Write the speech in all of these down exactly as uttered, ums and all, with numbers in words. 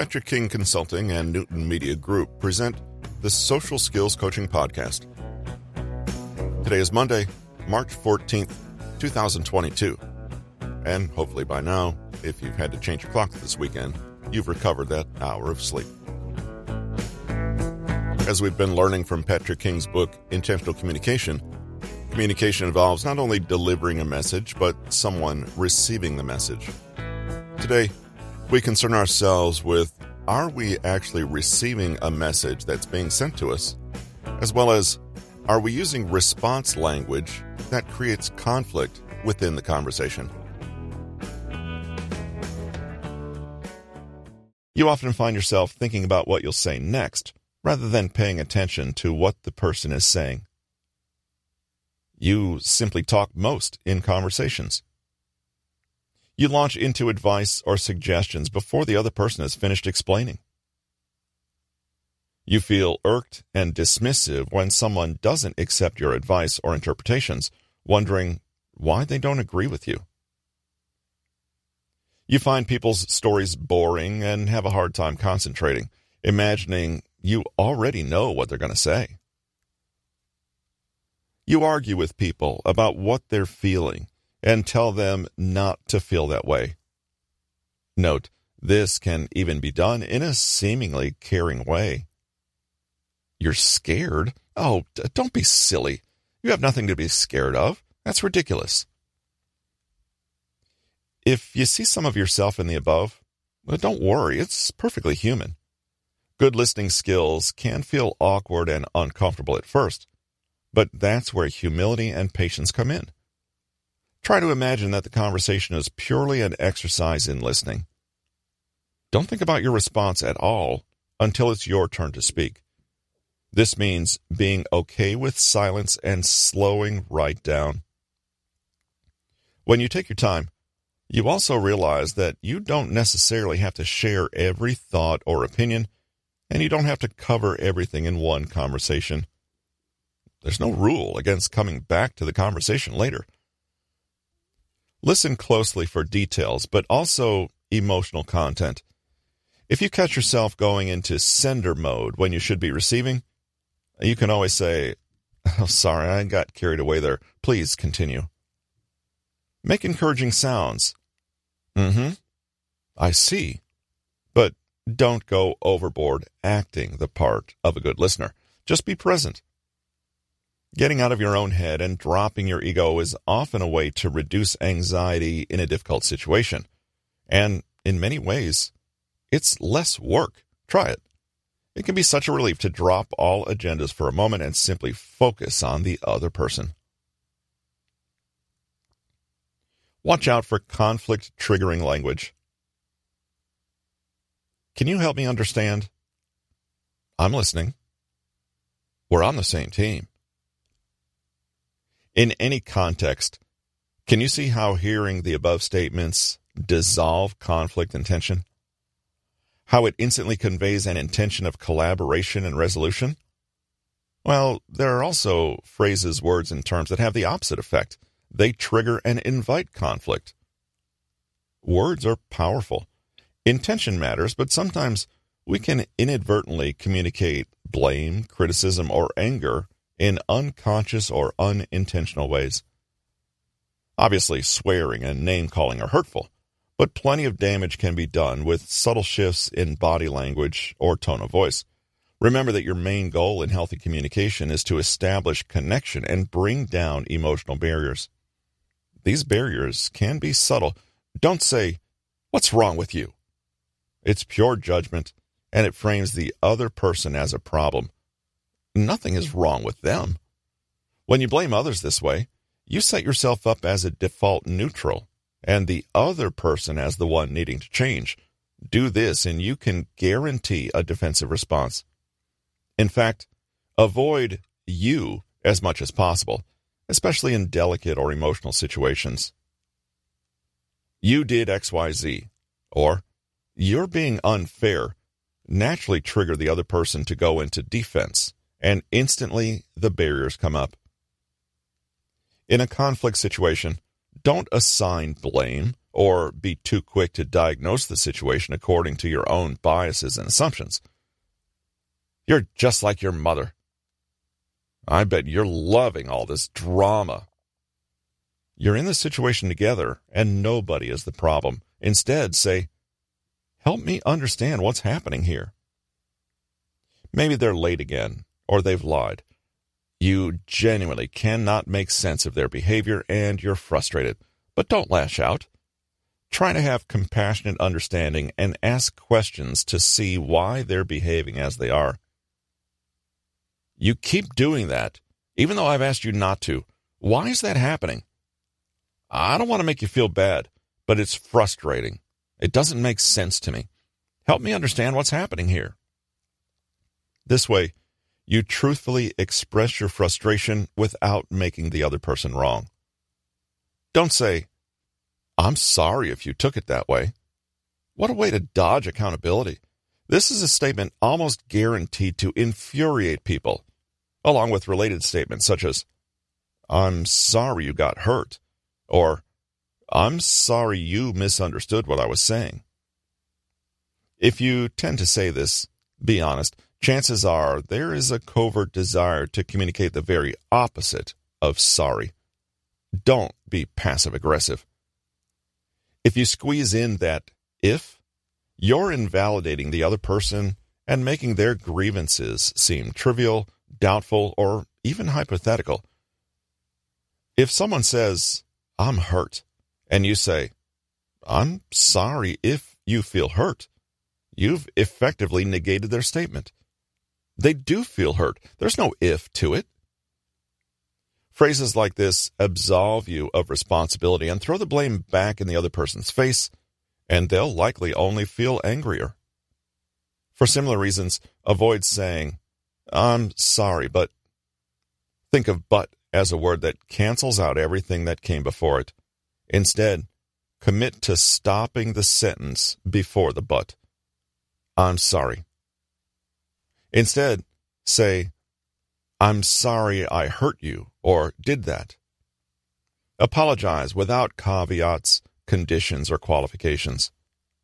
Patrick King Consulting and Newton Media Group present the Social Skills Coaching Podcast. Today is Monday, March fourteenth, twenty twenty-two. And hopefully by now, if you've had to change your clock this weekend, you've recovered that hour of sleep. As we've been learning from Patrick King's book, Intentional Communication, communication involves not only delivering a message, but someone receiving the message. Today, we concern ourselves with, are we actually receiving a message that's being sent to us? As well as, are we using response language that creates conflict within the conversation? You often find yourself thinking about what you'll say next, rather than paying attention to what the person is saying. You simply talk most in conversations. You launch into advice or suggestions before the other person has finished explaining. You feel irked and dismissive when someone doesn't accept your advice or interpretations, wondering why they don't agree with you. You find people's stories boring and have a hard time concentrating, imagining you already know what they're going to say. You argue with people about what they're feeling and tell them not to feel that way. Note, this can even be done in a seemingly caring way. You're scared? Oh, d- don't be silly. You have nothing to be scared of. That's ridiculous. If you see some of yourself in the above, well, don't worry, it's perfectly human. Good listening skills can feel awkward and uncomfortable at first, but that's where humility and patience come in. Try to imagine that the conversation is purely an exercise in listening. Don't think about your response at all until it's your turn to speak. This means being okay with silence and slowing right down. When you take your time, you also realize that you don't necessarily have to share every thought or opinion, and you don't have to cover everything in one conversation. There's no rule against coming back to the conversation later. Listen closely for details, but also emotional content. If you catch yourself going into sender mode when you should be receiving, you can always say, "Oh, sorry, I got carried away there. Please continue." Make encouraging sounds. Mm-hmm. I see. But don't go overboard acting the part of a good listener. Just be present. Getting out of your own head and dropping your ego is often a way to reduce anxiety in a difficult situation. And in many ways, it's less work. Try it. It can be such a relief to drop all agendas for a moment and simply focus on the other person. Watch out for conflict-triggering language. Can you help me understand? I'm listening. We're on the same team. In any context, can you see how hearing the above statements dissolve conflict and tension? How it instantly conveys an intention of collaboration and resolution? Well, there are also phrases, words, and terms that have the opposite effect. They trigger and invite conflict. Words are powerful. Intention matters, but sometimes we can inadvertently communicate blame, criticism, or anger in unconscious or unintentional ways. Obviously, swearing and name-calling are hurtful, but plenty of damage can be done with subtle shifts in body language or tone of voice. Remember that your main goal in healthy communication is to establish connection and bring down emotional barriers. These barriers can be subtle. Don't say, "What's wrong with you?" It's pure judgment, and it frames the other person as a problem. Nothing is wrong with them. When you blame others this way, you set yourself up as a default neutral, and the other person as the one needing to change. Do this, and you can guarantee a defensive response. In fact, avoid you as much as possible, especially in delicate or emotional situations. You did X Y Z, or you're being unfair, naturally trigger the other person to go into defense, and instantly the barriers come up. In a conflict situation, don't assign blame or be too quick to diagnose the situation according to your own biases and assumptions. You're just like your mother. I bet you're loving all this drama. You're in the situation together, and nobody is the problem. Instead, say, help me understand what's happening here. Maybe they're late again, or they've lied. You genuinely cannot make sense of their behavior, and you're frustrated. But don't lash out. Try to have compassionate understanding and ask questions to see why they're behaving as they are. You keep doing that, even though I've asked you not to. Why is that happening? I don't want to make you feel bad, but it's frustrating. It doesn't make sense to me. Help me understand what's happening here. This way, you truthfully express your frustration without making the other person wrong. Don't say, I'm sorry if you took it that way. What a way to dodge accountability. This is a statement almost guaranteed to infuriate people, along with related statements such as, I'm sorry you got hurt, or I'm sorry you misunderstood what I was saying. If you tend to say this, be honest, chances are there is a covert desire to communicate the very opposite of sorry. Don't be passive-aggressive. If you squeeze in that if, you're invalidating the other person and making their grievances seem trivial, doubtful, or even hypothetical. If someone says, I'm hurt, and you say, I'm sorry if you feel hurt, you've effectively negated their statement. They do feel hurt. There's no if to it. Phrases like this absolve you of responsibility and throw the blame back in the other person's face, and they'll likely only feel angrier. For similar reasons, avoid saying, I'm sorry, but. Think of but as a word that cancels out everything that came before it. Instead, commit to stopping the sentence before the but. I'm sorry. Instead, say, I'm sorry I hurt you or did that. Apologize without caveats, conditions, or qualifications.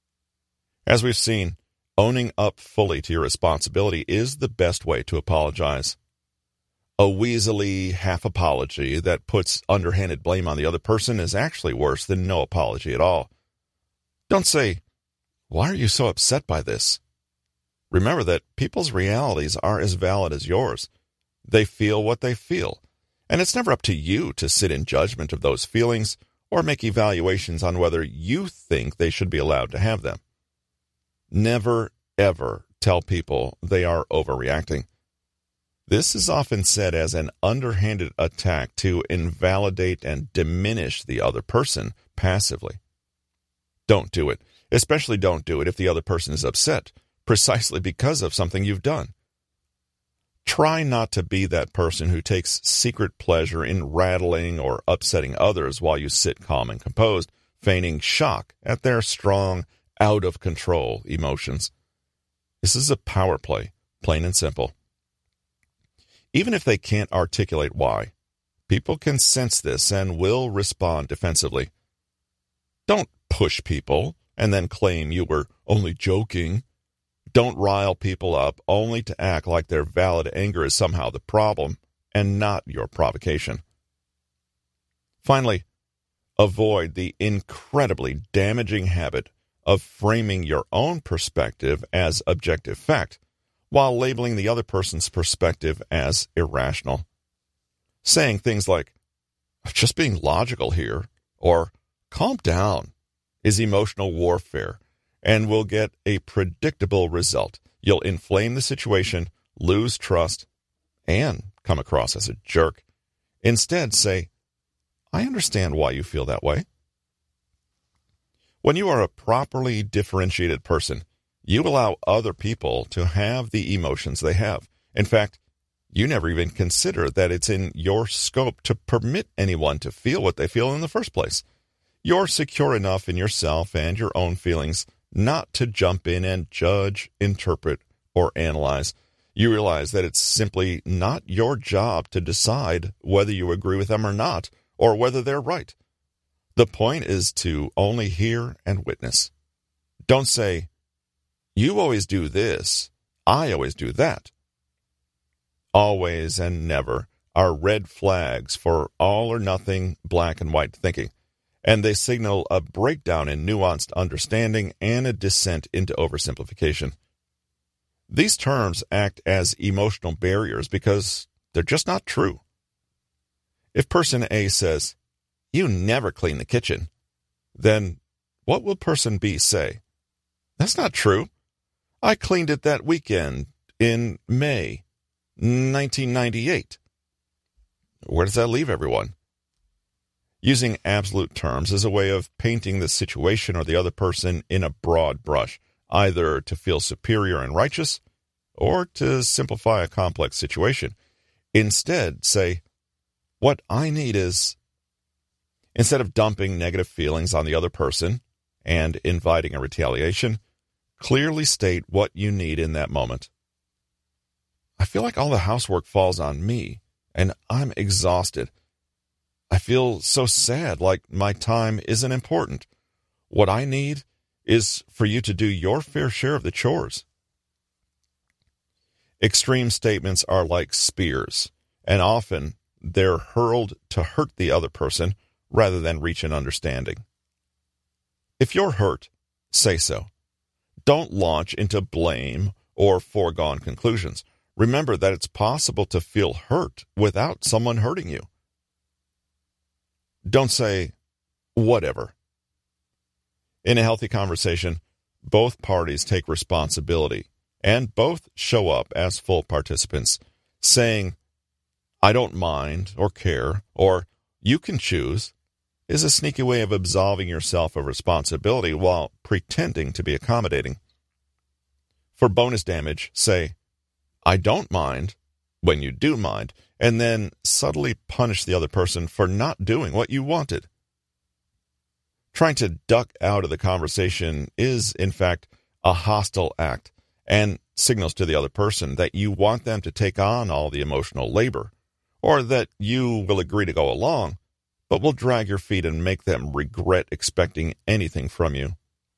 As we've seen, owning up fully to your responsibility is the best way to apologize. A weaselly half apology that puts underhanded blame on the other person is actually worse than no apology at all. Don't say, why are you so upset by this? Remember that people's realities are as valid as yours. They feel what they feel, and it's never up to you to sit in judgment of those feelings or make evaluations on whether you think they should be allowed to have them. Never, ever tell people they are overreacting. This is often said as an underhanded attack to invalidate and diminish the other person passively. Don't do it. Especially don't do it if the other person is upset, precisely because of something you've done. Try not to be that person who takes secret pleasure in rattling or upsetting others while you sit calm and composed, feigning shock at their strong, out-of-control emotions. This is a power play, plain and simple. Even if they can't articulate why, people can sense this and will respond defensively. Don't push people and then claim you were only joking. Don't rile people up only to act like their valid anger is somehow the problem and not your provocation. Finally, avoid the incredibly damaging habit of framing your own perspective as objective fact, while labeling the other person's perspective as irrational. Saying things like, just being logical here, or calm down, is emotional warfare, and will get a predictable result. You'll inflame the situation, lose trust, and come across as a jerk. Instead, say, I understand why you feel that way. When you are a properly differentiated person, you allow other people to have the emotions they have. In fact, you never even consider that it's in your scope to permit anyone to feel what they feel in the first place. You're secure enough in yourself and your own feelings not to jump in and judge, interpret, or analyze. You realize that it's simply not your job to decide whether you agree with them or not, or whether they're right. The point is to only hear and witness. Don't say, "You always do this, I always do that." Always and never are red flags for all or nothing black and white thinking, and they signal a breakdown in nuanced understanding and a descent into oversimplification. These terms act as emotional barriers because they're just not true. If person A says, "You never clean the kitchen," then what will person B say? "That's not true. I cleaned it that weekend in May nineteen ninety-eight. Where does that leave everyone? Using absolute terms is a way of painting the situation or the other person in a broad brush, either to feel superior and righteous or to simplify a complex situation. Instead, say, "What I need is," instead of dumping negative feelings on the other person and inviting a retaliation, clearly state what you need in that moment. "I feel like all the housework falls on me, and I'm exhausted. I feel so sad, like my time isn't important. What I need is for you to do your fair share of the chores." Extreme statements are like spears, and often they're hurled to hurt the other person rather than reach an understanding. If you're hurt, say so. Don't launch into blame or foregone conclusions. Remember that it's possible to feel hurt without someone hurting you. Don't say, "Whatever." In a healthy conversation, both parties take responsibility and both show up as full participants. Saying, "I don't mind or care," or "You can choose," is a sneaky way of absolving yourself of responsibility while pretending to be accommodating. For bonus damage, say, "I don't mind," when you do mind, and then subtly punish the other person for not doing what you wanted. Trying to duck out of the conversation is, in fact, a hostile act and signals to the other person that you want them to take on all the emotional labor, or that you will agree to go along, but will drag your feet and make them regret expecting anything from you.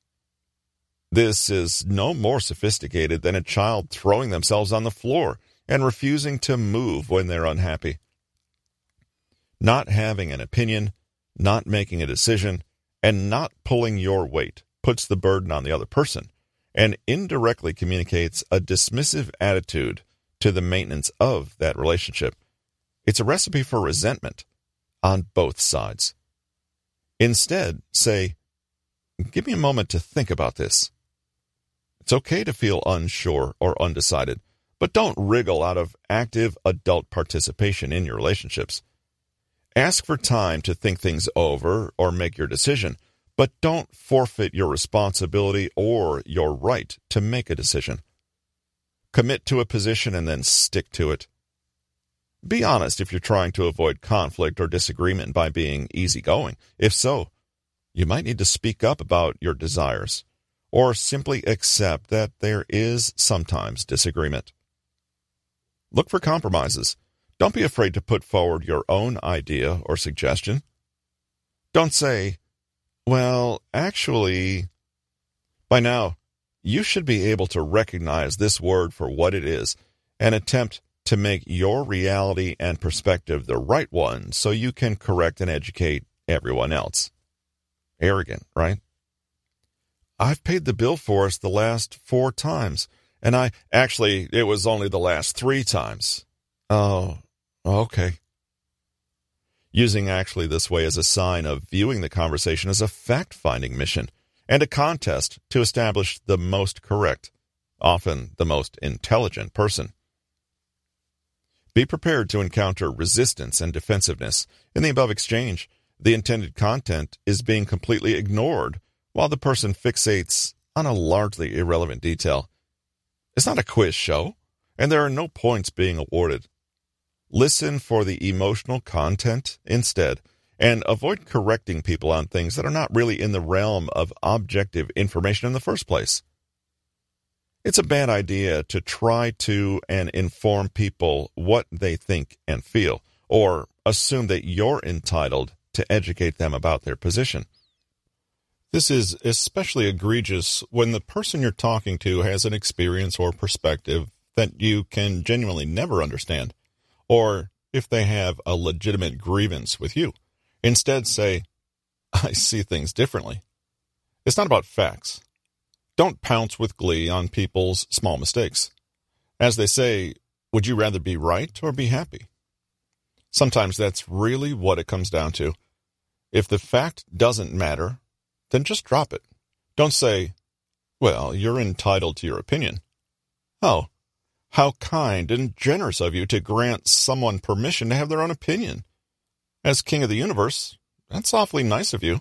This is no more sophisticated than a child throwing themselves on the floor and refusing to move when they're unhappy. Not having an opinion, not making a decision, and not pulling your weight puts the burden on the other person and indirectly communicates a dismissive attitude to the maintenance of that relationship. It's a recipe for resentment on both sides. Instead, say, "Give me a moment to think about this." It's okay to feel unsure or undecided, but don't wriggle out of active adult participation in your relationships. Ask for time to think things over or make your decision, but don't forfeit your responsibility or your right to make a decision. Commit to a position and then stick to it. Be honest if you're trying to avoid conflict or disagreement by being easygoing. If so, you might need to speak up about your desires, or simply accept that there is sometimes disagreement. Look for compromises. Don't be afraid to put forward your own idea or suggestion. Don't say, "Well, actually," by now, you should be able to recognize this word for what it is and attempt to make your reality and perspective the right one so you can correct and educate everyone else. Arrogant, right? "I've paid the bill for us the last four times, and I, actually, it was only the last three times." "Oh, okay." Using actually this way is a sign of viewing the conversation as a fact-finding mission and a contest to establish the most correct, often the most intelligent person. Be prepared to encounter resistance and defensiveness. In the above exchange, the intended content is being completely ignored while the person fixates on a largely irrelevant detail. It's not a quiz show, and there are no points being awarded. Listen for the emotional content instead, and avoid correcting people on things that are not really in the realm of objective information in the first place. It's a bad idea to try to and inform people what they think and feel, or assume that you're entitled to educate them about their position. This is especially egregious when the person you're talking to has an experience or perspective that you can genuinely never understand, or if they have a legitimate grievance with you. Instead, say, I see things differently. It's not about facts. Don't pounce with glee on people's small mistakes. As they say, would you rather be right or be happy? Sometimes that's really what it comes down to. If the fact doesn't matter, then just drop it. Don't say, well, you're entitled to your opinion. Oh, how kind and generous of you to grant someone permission to have their own opinion. As king of the universe, that's awfully nice of you.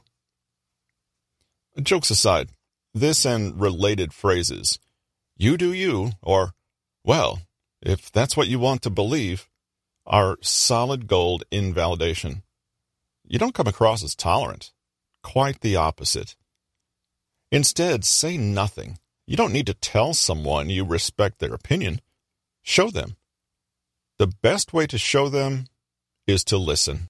Jokes aside, this and related phrases, you do you, or, well, if that's what you want to believe, are solid gold invalidation. You don't come across as tolerant. Quite the opposite. Instead, say nothing. You don't need to tell someone you respect their opinion. Show them. The best way to show them is to listen.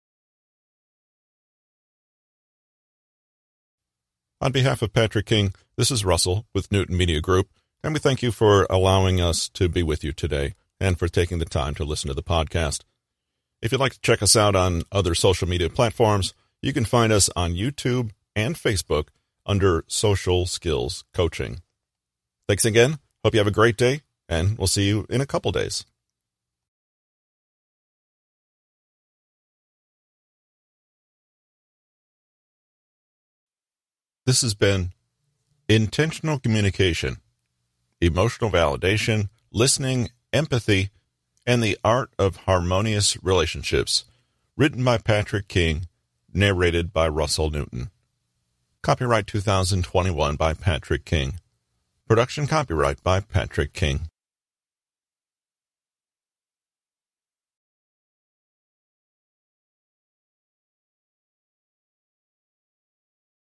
On behalf of Patrick King, this is Russell with Newton Media Group, and we thank you for allowing us to be with you today and for taking the time to listen to the podcast. If you'd like to check us out on other social media platforms, you can find us on YouTube and Facebook under Social Skills Coaching. Thanks again. Hope you have a great day, and we'll see you in a couple days. This has been Intentional Communication, Emotional Validation, Listening, Empathy, and the Art of Harmonious Relationships, written by Patrick King, narrated by Russell Newton. Copyright two thousand twenty-one by Patrick King. Production copyright by Patrick King.